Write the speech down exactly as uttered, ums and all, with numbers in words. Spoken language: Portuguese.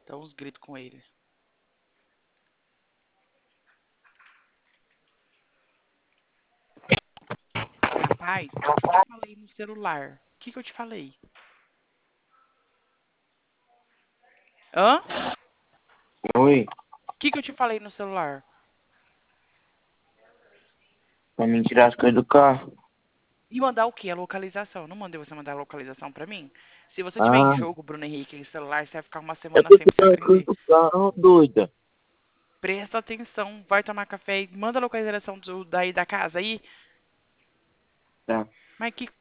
Dá uns gritos com ele. Rapaz, o que, que eu te falei no celular? O que, que eu te falei? Hã? Oi, O que, que eu te falei no celular? pra mim tirar as coisas do carro. E mandar o quê? A localização. Eu não mandei você mandar a localização pra mim? Se você tiver em Ah, jogo, Bruno Henrique, em celular, você vai ficar uma eu semana tô sem você tirando as coisas aprender. do carro, doida. Presta atenção, vai tomar café e manda a localização do, daí da casa aí. Tá. Mas que